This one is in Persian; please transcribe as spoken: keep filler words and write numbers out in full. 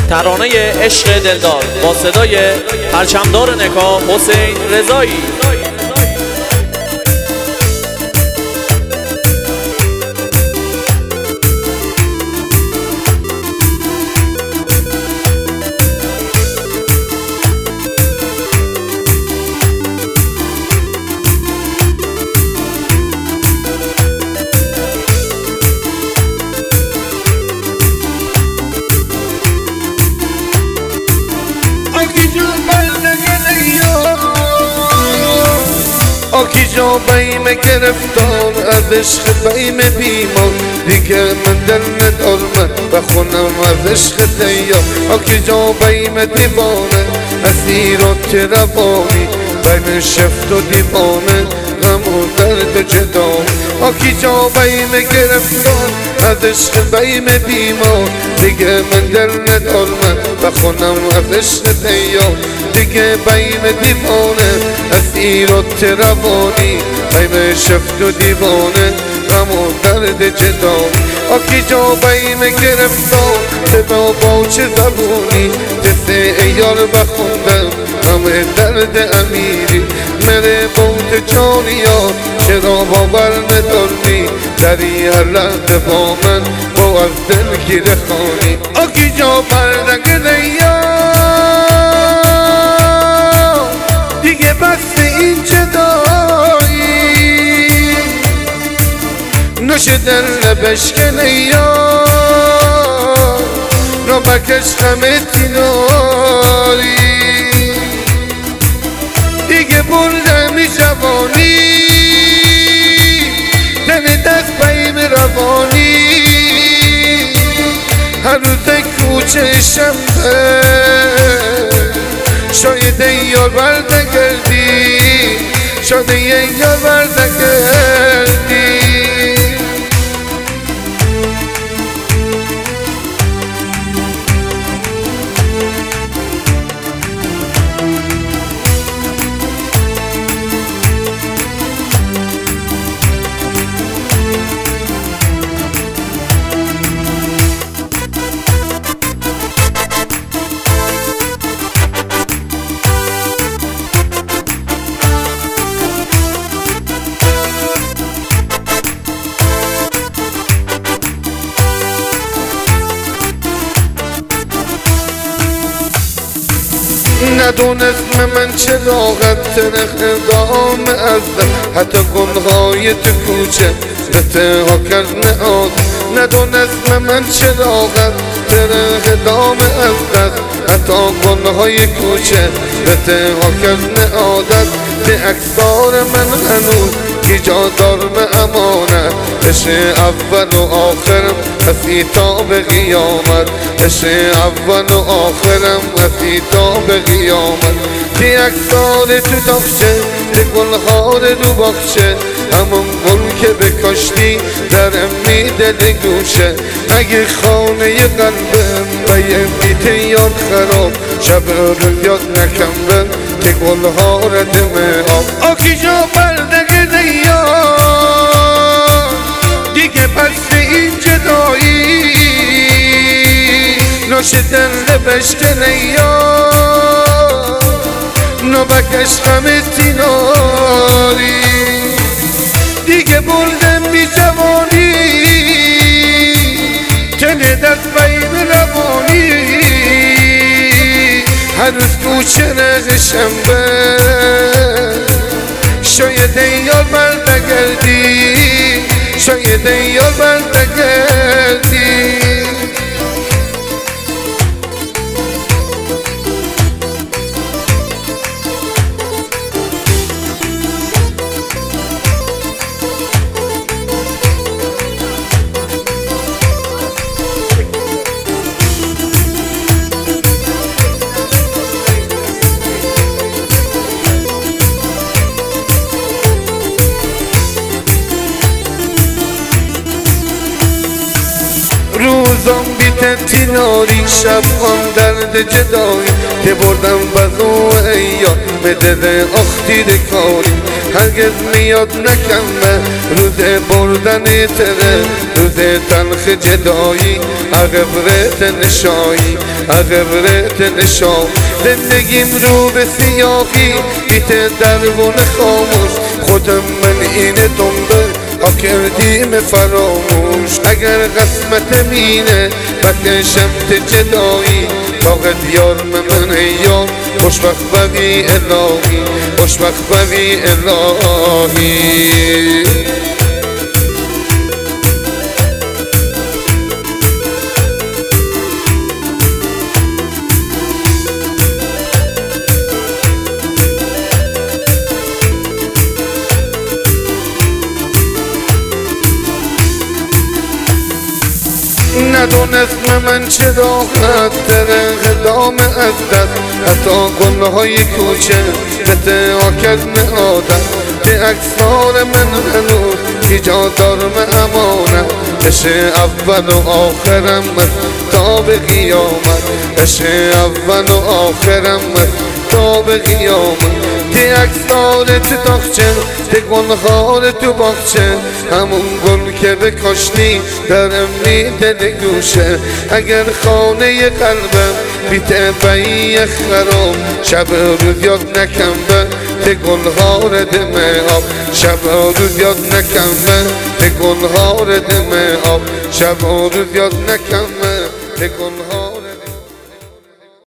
ترانه عشق دلدار با صدای پرچمدار نکا حسین رضایی. آکی جا بیم گرفتار از عشق بیم بیمار، دیگه من دل ندارم و خونم از عشق دیار. آکی جا بیم دیوانه اسیرات روانی، بین شفت و دیوانه غم و درد جدا. آکی جا بیم گرفتار از عشق بیم بیمار، دیگه من دل ندارم و خونم از عشق دیار. دیگه بیم دیوانه اسیرات روانی، بیم شفت و دیوانه غم و درد جدا. آکی جا بیم گرفتار تبا با چه زبونی، دست ایار بخوندم همه درد امیری. مره بود جانیا چرا باور نداری، دری هر لحظه با من با از دل گیره خانی. آکی جا بردگ دیا دیگه بس این جدایی، نوش دل بشکنه یا نو بکش غمتی ناری. دیگه بردم جوانی تن دست بیم روانی، هر روز کوچه شنبه شاید یار بردگردی، شاید یار بردگردی. ندونست من چراغت تنخ دام ازم، حتی گنهای تو کوچه به تها کرد نهاد. ندونست من چراغت تنخ دام ازم، حتی گنهای کوچه به تها کرد نهادت. به اکثار من هنوز که جا دارم امانت، عشق اول و آخرم هستی تا به قیامت. عشق اول و آخرم هستی تا به قیامت. دی اکثار تو داخشه دی گلها رو باخشه، همون گل که بکاشتی در امی دل گوشه. اگه خانه قلبم و یه بیت یاد خراب، شب رو یاد نکمبن که گلها را دمه آب. آکی جا بردگ دیا دیگه پس این جدایی، نوش دل بشکنه یا نو بکش غمتی ناری. دیگه بردم بی جوانی تن دست بیم روانی، هر روز کوچه رغ شنبه شاید یار بردگردی، شاید یار بردگردی. روزم بیت تیناری، شب هم درد جدایی، که بردم بزو ایار به دل اختی کاری. هرگز میاد نکمه روز بردن تره، روز تلخ جدایی عقب رت نشایی. عقبرت نشام زندگیم رو به سیاهی بیت دربون خاموش خودم من اینه دنبه ها کردیم فراموش اگر قسمت مینه بکشم ت جدایی طاقت یار من یار خوشبخت بوی الهی خوشبخت بوی الهی ندونست من چرا در قدام از دست حتی گلهای کوچه نتها کرد آدم که اکثار من هنوز ایجاد دارم امانت عشق اول و آخرم تا به قیامت عشق اول و آخرم تا به قیامت تی اکثار تو تاخچه تی گلخار تو باغچه همون گل که بکاشتی درم میده گوشه اگر خانه قلبم بیت بایی خراب شب روز یاد نکم به تی گلخار دم آب شب روز یاد نکم به تی گلخار دم آب شب روز یاد نکم به تی گلخار